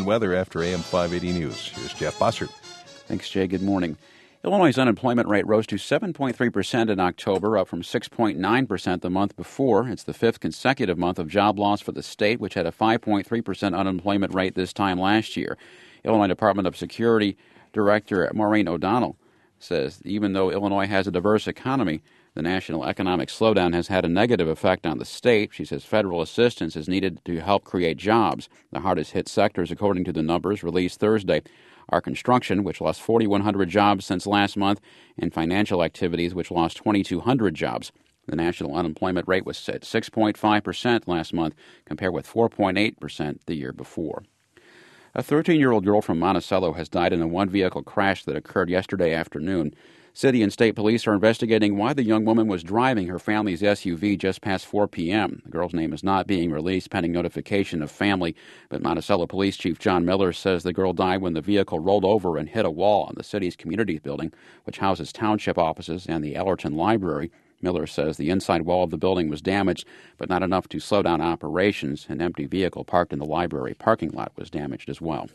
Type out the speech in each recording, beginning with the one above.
weather after AM 580 News. Here's Jeff Bossert. Thanks, Jay. Good morning. Illinois' unemployment rate rose to 7.3% in October, up from 6.9% the month before. It's the fifth consecutive month of job loss for the state, which had a 5.3% unemployment rate this time last year. Illinois Department of Security Director Maureen O'Donnell says even though Illinois has a diverse economy, the national economic slowdown has had a negative effect on the state. She says federal assistance is needed to help create jobs. The hardest hit sectors, according to the numbers released Thursday, are construction, which lost 4,100 jobs since last month, and financial activities, which lost 2,200 jobs. The national unemployment rate was at 6.5% last month, compared with 4.8% the year before. A 13-year-old girl from Monticello has died in a one-vehicle crash that occurred yesterday afternoon. City and state police are investigating why the young woman was driving her family's SUV just past 4 p.m. The girl's name is not being released pending notification of family, but Monticello Police Chief John Miller says the girl died when the vehicle rolled over and hit a wall on the city's community building, which houses township offices and the Ellerton Library. Miller says the inside wall of the building was damaged, but not enough to slow down operations. An empty vehicle parked in the library parking lot was damaged as well.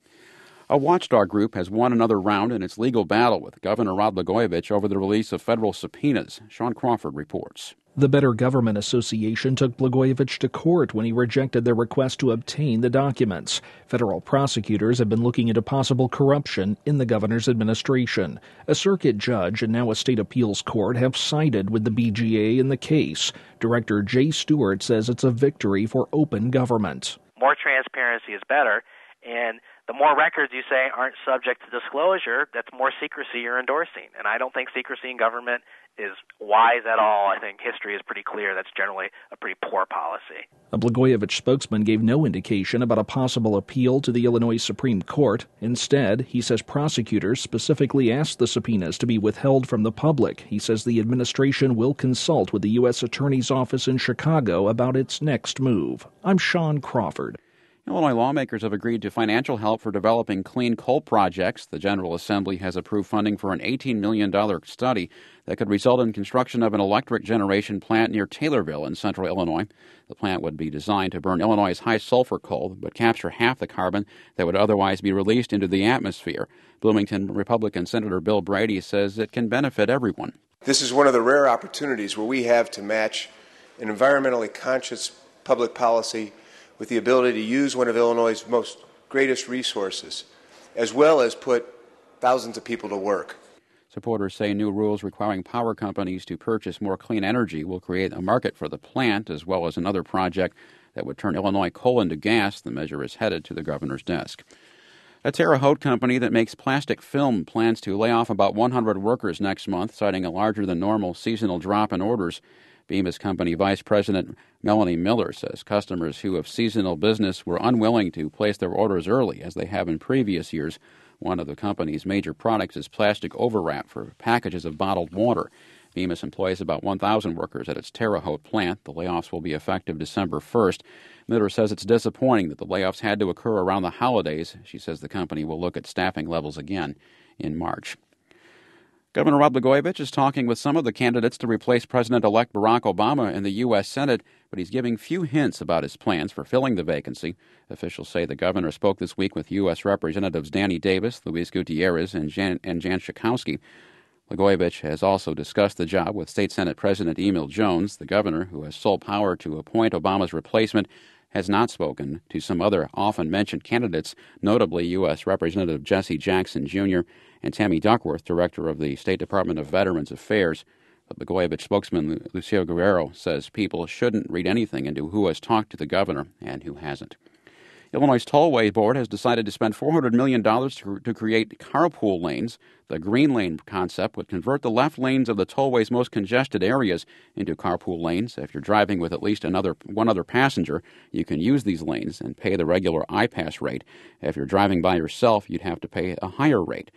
A watchdog group has won another round in its legal battle with Governor Rod Blagojevich over the release of federal subpoenas. Sean Crawford reports. The Better Government Association took Blagojevich to court when he rejected their request to obtain the documents. Federal prosecutors have been looking into possible corruption in the governor's administration. A circuit judge and now a state appeals court have sided with the BGA in the case. Director Jay Stewart says it's a victory for open government. More transparency is better, and the more records you say aren't subject to disclosure, that's more secrecy you're endorsing. And I don't think secrecy in government is wise at all. I think history is pretty clear that's generally a pretty poor policy. A Blagojevich spokesman gave no indication about a possible appeal to the Illinois Supreme Court. Instead, he says prosecutors specifically asked the subpoenas to be withheld from the public. He says the administration will consult with the U.S. Attorney's Office in Chicago about its next move. I'm Sean Crawford. Illinois lawmakers have agreed to financial help for developing clean coal projects. The General Assembly has approved funding for an $18 million study that could result in construction of an electric generation plant near Taylorville in central Illinois. The plant would be designed to burn Illinois' high-sulfur coal, but capture half the carbon that would otherwise be released into the atmosphere. Bloomington Republican Senator Bill Brady says it can benefit everyone. This is one of the rare opportunities where we have to match an environmentally conscious public policy with the ability to use one of Illinois' most greatest resources, as well as put thousands of people to work. Supporters say new rules requiring power companies to purchase more clean energy will create a market for the plant, as well as another project that would turn Illinois coal into gas. The measure is headed to the governor's desk. A Terre Haute company that makes plastic film plans to lay off about 100 workers next month, citing a larger-than-normal seasonal drop in orders. Bemis Company Vice President Melanie Miller says customers who have seasonal business were unwilling to place their orders early, as they have in previous years. One of the company's major products is plastic overwrap for packages of bottled water. Bemis employs about 1,000 workers at its Terre Haute plant. The layoffs will be effective December 1st. Miller says it's disappointing that the layoffs had to occur around the holidays. She says the company will look at staffing levels again in March. Governor Rod Blagojevich is talking with some of the candidates to replace President-elect Barack Obama in the U.S. Senate, but he's giving few hints about his plans for filling the vacancy. Officials say the governor spoke this week with U.S. Representatives Danny Davis, Luis Gutierrez, and Jan Schakowsky. Blagojevich has also discussed the job with State Senate President Emil Jones. The governor, who has sole power to appoint Obama's replacement, has not spoken to some other often-mentioned candidates, notably U.S. Representative Jesse Jackson, Jr., and Tammy Duckworth, director of the State Department of Veterans Affairs. The Blagojevich spokesman, Lucio Guerrero, says people shouldn't read anything into who has talked to the governor and who hasn't. Illinois' Tollway Board has decided to spend $400 million to create carpool lanes. The Green Lane concept would convert the left lanes of the tollway's most congested areas into carpool lanes. If you're driving with at least one other passenger, you can use these lanes and pay the regular I-Pass rate. If you're driving by yourself, you'd have to pay a higher rate.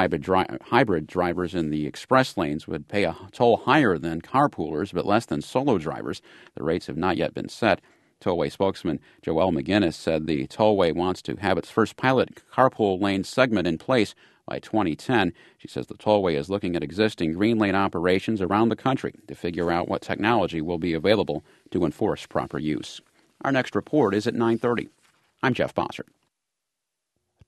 Hybrid drivers in the express lanes would pay a toll higher than carpoolers, but less than solo drivers. The rates have not yet been set. Tollway spokesman Joelle McGinnis said the Tollway wants to have its first pilot carpool lane segment in place by 2010. She says the Tollway is looking at existing green lane operations around the country to figure out what technology will be available to enforce proper use. Our next report is at 9:30. I'm Jeff Bossert.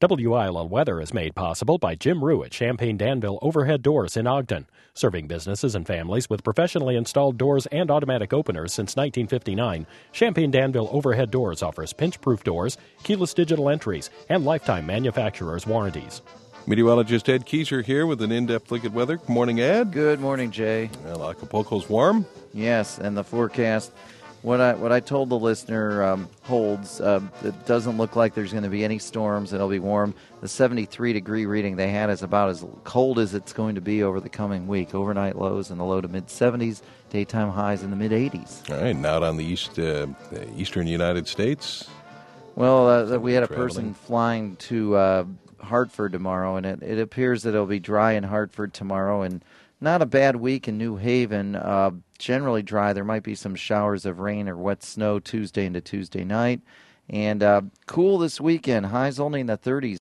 WILL weather is made possible by Jim Rue at Champaign Danville Overhead Doors in Ogden, serving businesses and families with professionally installed doors and automatic openers since 1959. Champaign Danville Overhead Doors offers pinch-proof doors, keyless digital entries, and lifetime manufacturer's warranties. Meteorologist Ed Kieser here with an in-depth look at weather. Good morning, Ed. Good morning, Jay. Well, Acapulco's warm. Yes, and the forecast, what I told the listener holds. It doesn't look like there's going to be any storms. It'll be warm. The 73-degree reading they had is about as cold as it's going to be over the coming week. Overnight lows in the low to mid-70s, daytime highs in the mid-80s. All right, now out on the eastern United States. Well, we had a person flying to Hartford tomorrow, and it appears that it'll be dry in Hartford tomorrow, and not a bad week in New Haven. Generally dry. There might be some showers of rain or wet snow Tuesday into Tuesday night. And cool this weekend. Highs only in the 30s.